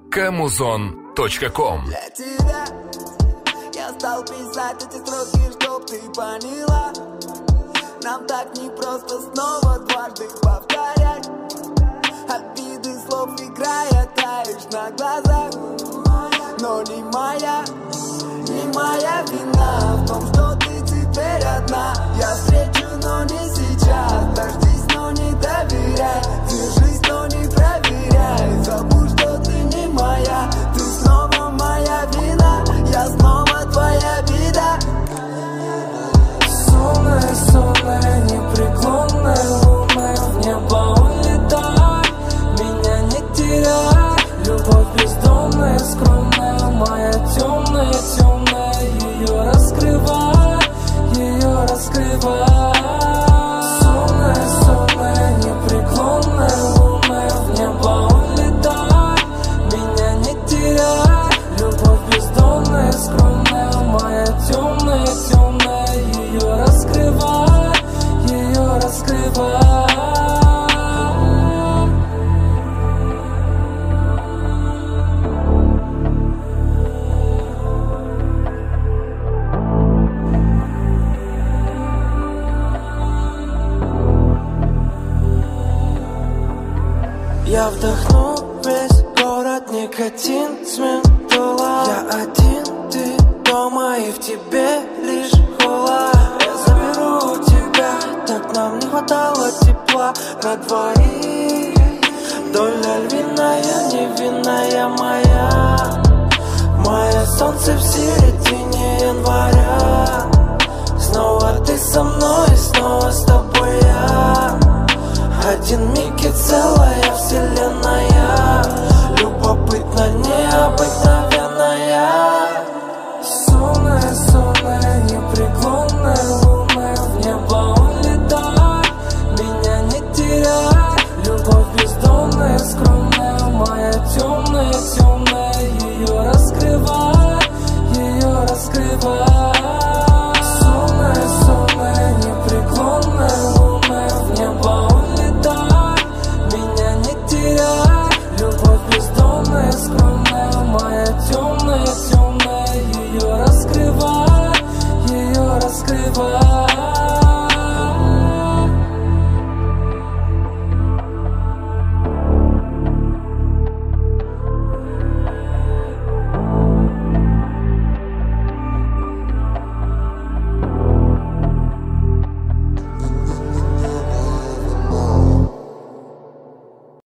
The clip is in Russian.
Kamuzon.com. Для тебя я стал писать эти строки, чтоб ты поняла. Нам так непросто снова дважды повторять. Обиды слов играя, таешь на глазах. Но не моя вина в том, что ты теперь одна. Я встречу, но не сейчас. Дождись, но не доверяй. Держись, но не проверяй. Забудь, что ты не моя. Ты снова моя вина. Я снова твоя беда. Сонная, сонная, непреклонная луна в небо улетай. Меня не теряй. Любовь бездомная, скромная, моя темная, темная. Ее раскрывай, ее раскрывай. Сонная, сонная, непреклонная луна в небо улетай. Меня не теряй. Любовь бездомная, скромная, моя темная, темная. Ее раскрывай, ее раскрывай. Я вдохну весь город, никотин с ментола. Я один, ты дома, и в тебе лишь холод. Я заберу тебя, так нам не хватало тепла на двоих. Доля львиная, невинная моя. Мое солнце в середине января. Снова ты со мной, снова с тобой я. Один миг и целая вселенная. Любопытно, необыкновенная. Сонная, сонная, непреклонная луна в небо улетай. Меня не теряй. Любовь бездомная, скромная, моя темная, темная. Ее раскрывай, ее раскрывай.